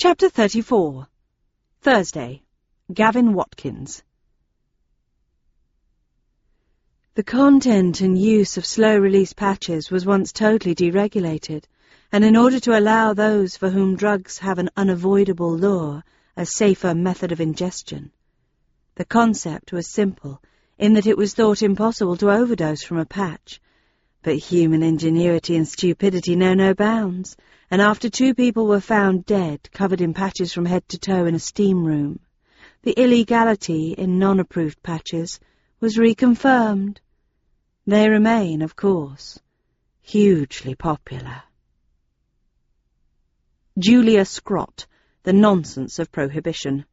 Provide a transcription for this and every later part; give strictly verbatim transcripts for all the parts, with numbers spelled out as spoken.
Chapter thirty-four. Thursday. Gavin Watkins. The content and use of slow-release patches was once totally deregulated, and in order to allow those for whom drugs have an unavoidable lure a safer method of ingestion. The concept was simple, in that it was thought impossible to overdose from a patch, but human ingenuity and stupidity know no bounds, and after two people were found dead, covered in patches from head to toe in a steam room, the illegality in non-approved patches was reconfirmed. They remain, of course, hugely popular. Julia Scrott, The Nonsense of Prohibition.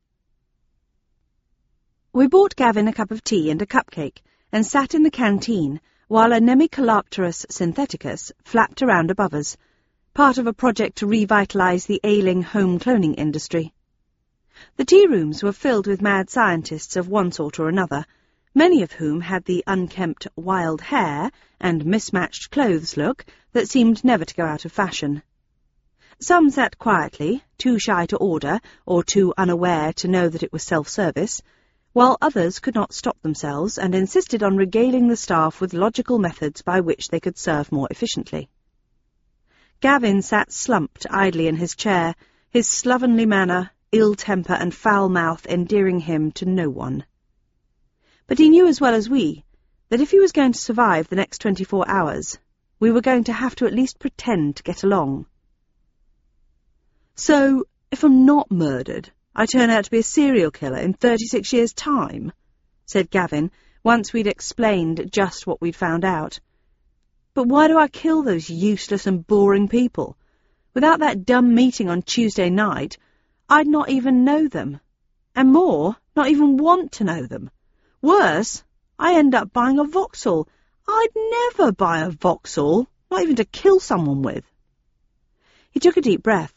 We bought Gavin a cup of tea and a cupcake, and sat in the canteen while a Nemicolapterus syntheticus flapped around above us, part of a project to revitalise the ailing home cloning industry. The tea rooms were filled with mad scientists of one sort or another, many of whom had the unkempt wild hair and mismatched clothes look that seemed never to go out of fashion. Some sat quietly, too shy to order or too unaware to know that it was self-service, while others could not stop themselves and insisted on regaling the staff with logical methods by which they could serve more efficiently. Gavin sat slumped idly in his chair, his slovenly manner, ill temper and foul mouth endearing him to no one. But he knew as well as we that if he was going to survive the next twenty-four hours, we were going to have to at least pretend to get along. "So, if I'm not murdered, I turn out to be a serial killer in thirty-six years' time," said Gavin, once we'd explained just what we'd found out. "But why do I kill those useless and boring people? Without that dumb meeting on Tuesday night, I'd not even know them. And more, not even want to know them. Worse, I end up buying a Vauxhall. I'd never buy a Vauxhall, not even to kill someone with." He took a deep breath.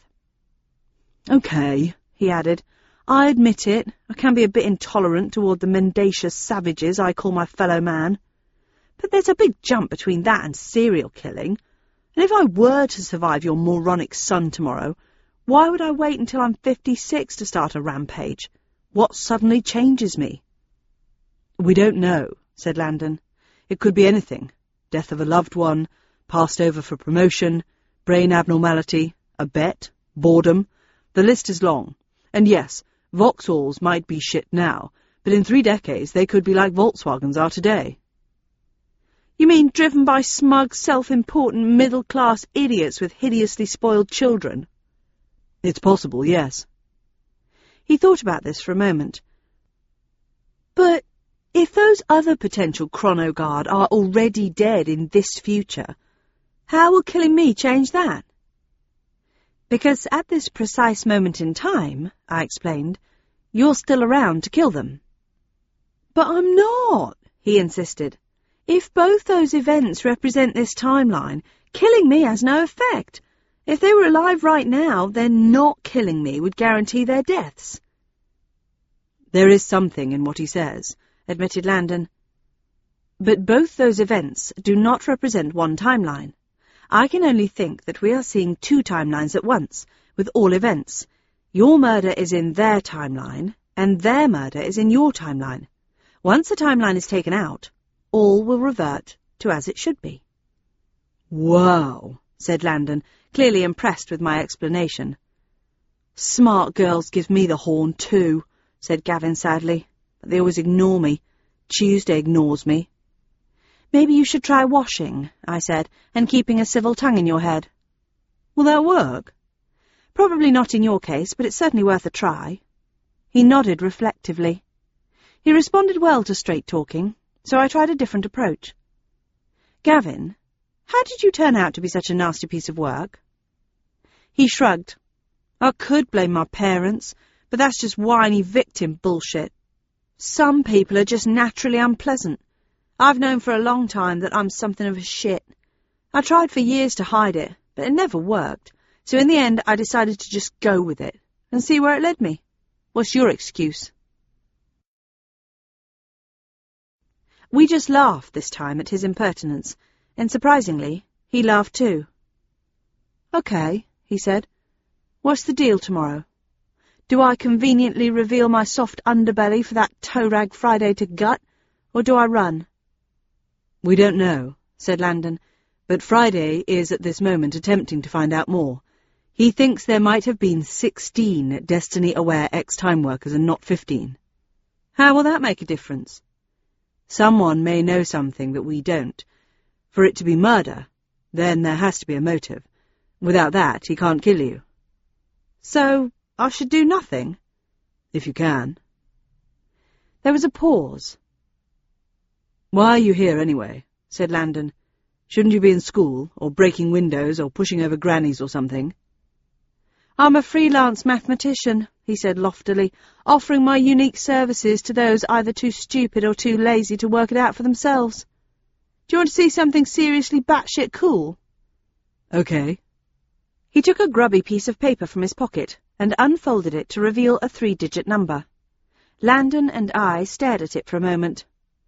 "Okay," he added, "I admit it, I can be a bit intolerant toward the mendacious savages I call my fellow man. But there's a big jump between that and serial killing, and if I were to survive your moronic son tomorrow, why would I wait until I'm fifty-six to start a rampage? What suddenly changes me?" "We don't know," said Landon. "It could be anything. Death of a loved one, passed over for promotion, brain abnormality, a bet, boredom. The list is long. And yes, Vauxhalls might be shit now, but in three decades they could be like Volkswagens are today." "You mean driven by smug, self-important, middle-class idiots with hideously spoiled children?" "It's possible, yes." He thought about this for a moment. "But if those other potential Chronoguard are already dead in this future, how will killing me change that?" "Because at this precise moment in time," I explained, "you're still around to kill them." "But I'm not," he insisted. "If both those events represent this timeline, killing me has no effect. If they were alive right now, then not killing me would guarantee their deaths." "There is something in what he says," admitted Landon. "But both those events do not represent one timeline. I can only think that we are seeing two timelines at once, with all events. Your murder is in their timeline, and their murder is in your timeline. Once the timeline is taken out, all will revert to as it should be." "Wow," said Landon, clearly impressed with my explanation. "Smart girls give me the horn too," said Gavin sadly. "But they always ignore me. Tuesday ignores me." "Maybe you should try washing," I said, "and keeping a civil tongue in your head." "Will that work?" "Probably not in your case, but it's certainly worth a try." He nodded reflectively. He responded well to straight talking, so I tried a different approach. "Gavin, how did you turn out to be such a nasty piece of work?" He shrugged. "I could blame my parents, but that's just whiny victim bullshit. Some people are just naturally unpleasant. I've known for a long time that I'm something of a shit. I tried for years to hide it, but it never worked, so in the end I decided to just go with it and see where it led me. What's your excuse?" We just laughed this time at his impertinence, and surprisingly, he laughed too. "Okay," he said. "What's the deal tomorrow? Do I conveniently reveal my soft underbelly for that toe-rag Friday to gut, or do I run? We don't know, said Landon, but Friday is at this moment attempting to find out more. He thinks there might have been sixteen Destiny-aware ex-time workers and not fifteen. How will that make a difference? Someone may know something that we don't. For it to be murder, then there has to be a motive. Without that, he can't kill you. So, I should do nothing? If you can. There was a pause. Why are you here, anyway? Said Landon. Shouldn't you be in school, or breaking windows, or pushing over grannies or something? I'm a freelance mathematician, he said loftily, offering my unique services to those either too stupid or too lazy to work it out for themselves. Do you want to see something seriously batshit cool? Okay. He took a grubby piece of paper from his pocket and unfolded it to reveal a three-digit number. Landon and I stared at it for a moment.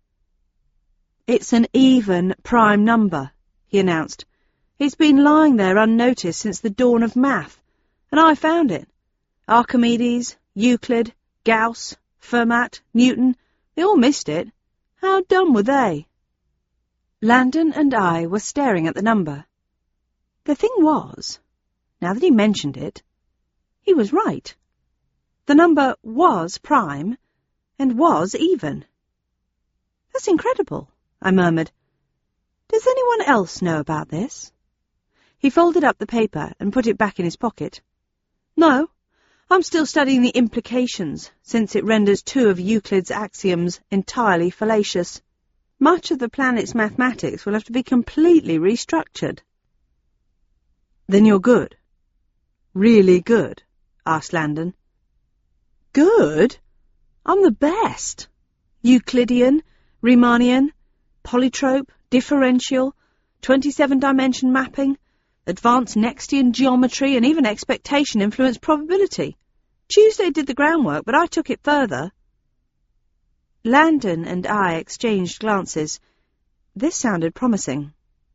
It's an even prime number, he announced. It's been lying there unnoticed since the dawn of math, and I found it. Archimedes, Euclid, Gauss, Fermat, Newton, they all missed it. How dumb were they? Landon and I were staring at the number. The thing was, now that he mentioned it, he was right. The number was prime, and was even. That's incredible, I murmured. Does anyone else know about this? He folded up the paper and put it back in his pocket. No, I'm still studying the implications, since it renders two of Euclid's axioms entirely fallacious. Much of the planet's mathematics will have to be completely restructured. Then you're good. Really good, asked Landon. Good? I'm the best. Euclidean, Riemannian, polytrope, differential, twenty-seven dimension mapping, advanced Nextian geometry, and even expectation influenced probability. Tuesday did the groundwork, but I took it further. Landon and I exchanged glances. This sounded promising.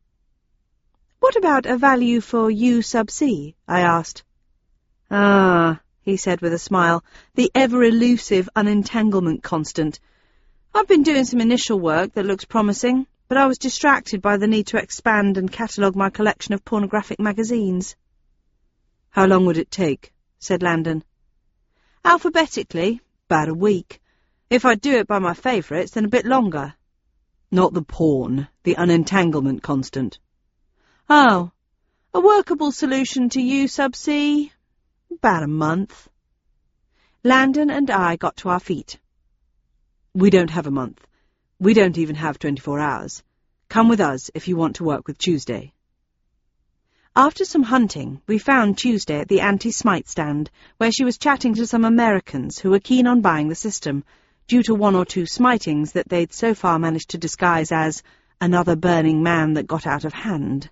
What about a value for U sub C? I asked. Ah, he said with a smile, the ever-elusive unentanglement constant. I've been doing some initial work that looks promising, but I was distracted by the need to expand and catalogue my collection of pornographic magazines. How long would it take? Said Landon. Alphabetically, about a week. If I do it by my favourites, then a bit longer. Not the porn, the unentanglement constant. Oh, a workable solution to U sub C? About a month. Landon and I got to our feet. We don't have a month. We don't even have twenty-four hours. Come with us if you want to work with Tuesday. After some hunting, we found Tuesday at the anti-smite stand, where she was chatting to some Americans who were keen on buying the system, due to one or two smitings that they'd so far managed to disguise as another Burning Man that got out of hand.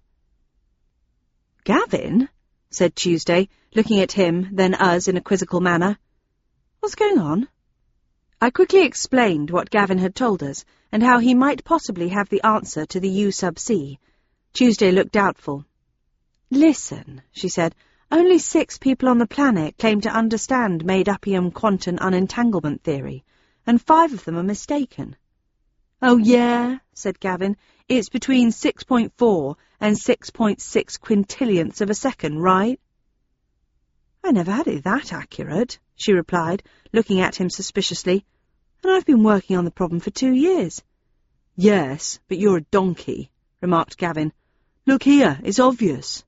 Gavin, said Tuesday, looking at him, then us in a quizzical manner. What's going on? I quickly explained what Gavin had told us, and how he might possibly have the answer to the U sub C. Tuesday looked doubtful. Listen, she said, only six people on the planet claim to understand made-upium quantum unentanglement theory, and five of them are mistaken. Oh, yeah, said Gavin, it's between six point four and six point six quintillionths of a second, right? I never had it that accurate, she replied, looking at him suspiciously, and I've been working on the problem for two years. Yes, but you're a donkey, remarked Gavin. Look here, it's obvious.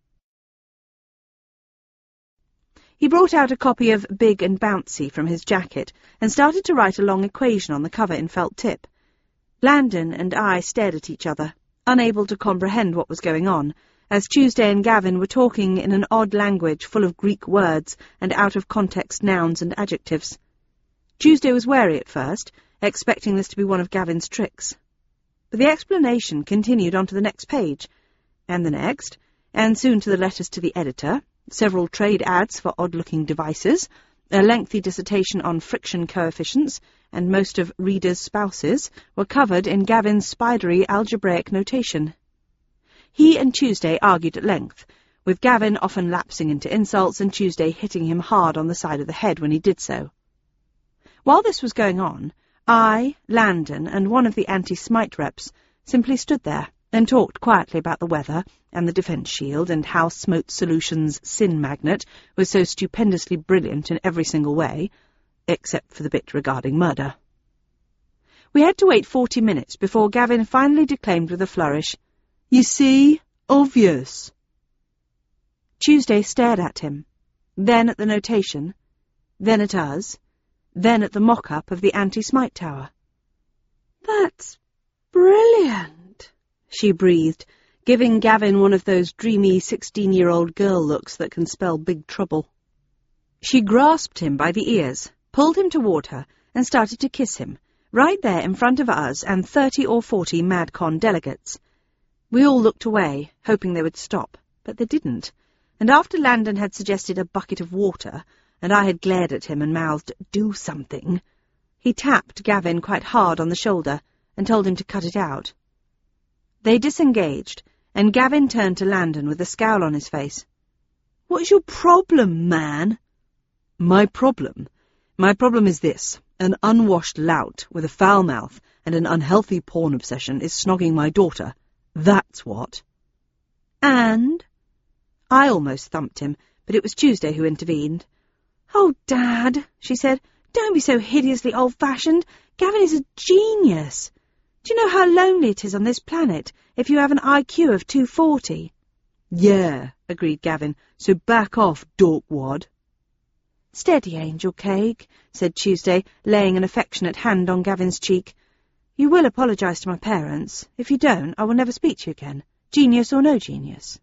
He brought out a copy of Big and Bouncy from his jacket and started to write a long equation on the cover in felt tip. Landon and I stared at each other, unable to comprehend what was going on, as Tuesday and Gavin were talking in an odd language full of Greek words and out-of-context nouns and adjectives. Tuesday was wary at first, expecting this to be one of Gavin's tricks. But the explanation continued on to the next page, and the next, and soon to the letters to the editor, several trade ads for odd-looking devices, a lengthy dissertation on friction coefficients, and most of readers' spouses were covered in Gavin's spidery algebraic notation. He and Tuesday argued at length, with Gavin often lapsing into insults and Tuesday hitting him hard on the side of the head when he did so. While this was going on, I, Landon, and one of the anti-Smite reps simply stood there and talked quietly about the weather and the defence shield and how Smote Solutions' sin magnet was so stupendously brilliant in every single way, except for the bit regarding murder. We had to wait forty minutes before Gavin finally declaimed with a flourish, "You see? Obvious." Tuesday stared at him, then at the notation, then at us, then at the mock-up of the anti-Smite tower. "That's brilliant," she breathed, giving Gavin one of those dreamy sixteen-year-old girl looks that can spell big trouble. She grasped him by the ears, pulled him toward her, and started to kiss him, right there in front of us and thirty or forty MadCon delegates. We all looked away, hoping they would stop, but they didn't, and after Landon had suggested a bucket of water, and I had glared at him and mouthed, "Do something," he tapped Gavin quite hard on the shoulder and told him to cut it out. They disengaged, and Gavin turned to Landon with a scowl on his face. "What's your problem, man?" "My problem? My problem is this. An unwashed lout with a foul mouth and an unhealthy porn obsession is snogging my daughter. That's what." "And?" I almost thumped him, but it was Tuesday who intervened. "Oh, Dad," she said, "don't be so hideously old-fashioned. Gavin is a genius. Do you know how lonely it is on this planet if you have an I Q of two forty? "Yeah," agreed Gavin, "so back off, dorkwad." "Steady, Angel Cake," said Tuesday, laying an affectionate hand on Gavin's cheek. "You will apologise to my parents. If you don't, I will never speak to you again, genius or no genius."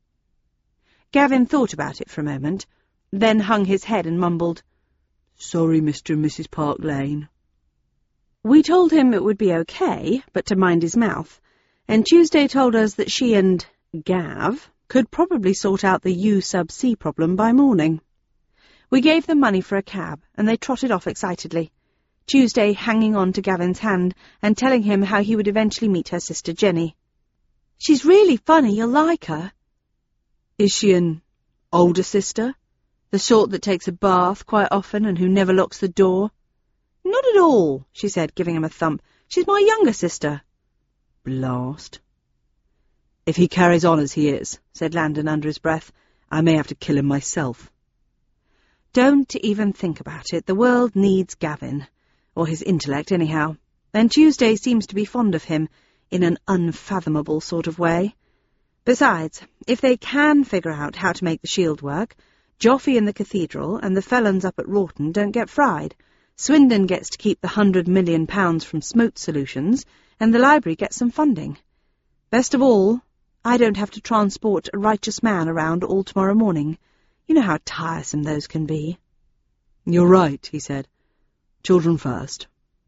Gavin thought about it for a moment, then hung his head and mumbled, "Sorry, Mister and Missus Park Lane." We told him it would be okay, but to mind his mouth, and Tuesday told us that she and Gav could probably sort out the U sub C problem by morning. We gave them money for a cab, and they trotted off excitedly, Tuesday hanging on to Gavin's hand and telling him how he would eventually meet her sister Jenny. "She's really funny, you'll like her." "Is she an older sister? The sort that takes a bath quite often and who never locks the door?" "Not at all," she said, giving him a thump. "She's my younger sister." "Blast." "If he carries on as he is," said Landon under his breath, "I may have to kill him myself." "Don't even think about it. The world needs Gavin, or his intellect anyhow, and Tuesday seems to be fond of him, in an unfathomable sort of way. Besides, if they can figure out how to make the shield work, Joffy in the cathedral and the felons up at Rawton don't get fried, Swindon gets to keep the hundred million pounds from Smote Solutions, and the library gets some funding. Best of all, I don't have to transport a righteous man around all tomorrow morning. You know how tiresome those can be." "You're right," he said. "Children first."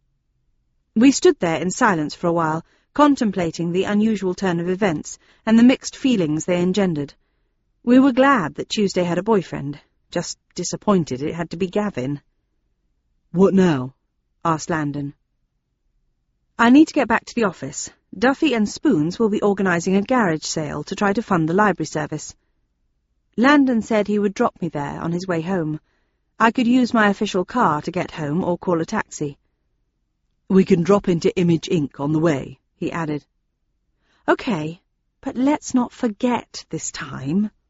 We stood there in silence for a while, contemplating the unusual turn of events and the mixed feelings they engendered. We were glad that Tuesday had a boyfriend, just disappointed it had to be Gavin. "What now?" asked Landon. "I need to get back to the office. Duffy and Spoons will be organising a garage sale to try to fund the library service. Landon said he would drop me there on his way home. I could use my official car to get home or call a taxi." "We can drop into Image Incorporated on the way," he added. "Okay, but let's not forget this time."